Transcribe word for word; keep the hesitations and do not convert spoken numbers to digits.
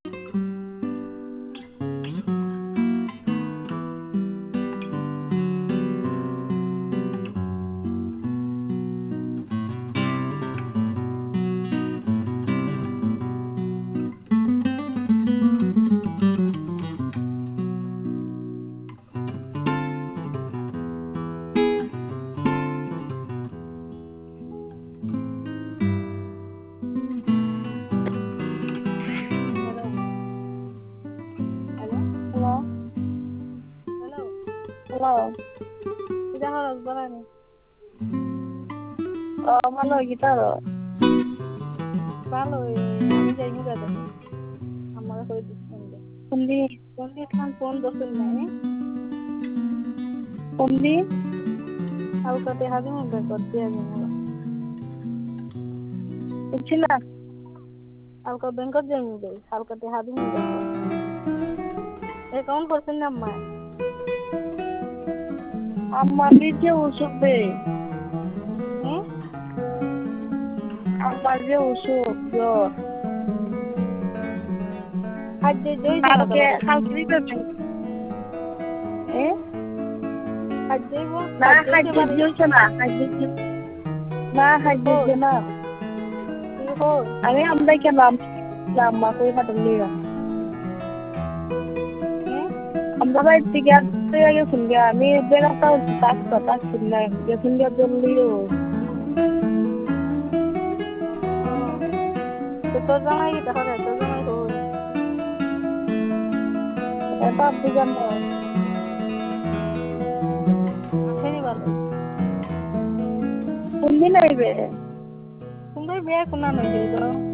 Hello. Hello. Hello. Kita harus berani. Oh, mana kita loh? Kalau আমি যাই নি দাদা আমার হয়ে দিচ্ছেন Kundi, কোনটি খান ফোন দোসেন নাই kundi. কালকাতে হাবি মুগা করতে আমি মোলা Kucina. কালকা ব্যাংকত যাই মুগা কালকাতে হাবি মুগা অ্যাকাউন্ট করছেন না মা Amma dia usuk be. Hmm Amma dia usuk yo. আজ যে জয় জানা Kalau ke দাদা kalau kita be. Eh? আজ যাইব Na আজ যাইতে hajat পারি yo sana, hajat. Na hajat yo na. কি হল Ami amda ke nam nama koi hatan liya. হুম Amda ba tiga tiga ke sunga. Ami bela tau tak tak sunga. Ke sunga jolliyo. তো তোর জামাই কি তাহলে তোর জামাই হল Eta bukan mo. আসেনি ভালো Kundi na ibe. তুমি বিয়ে কোনা নই যাই তো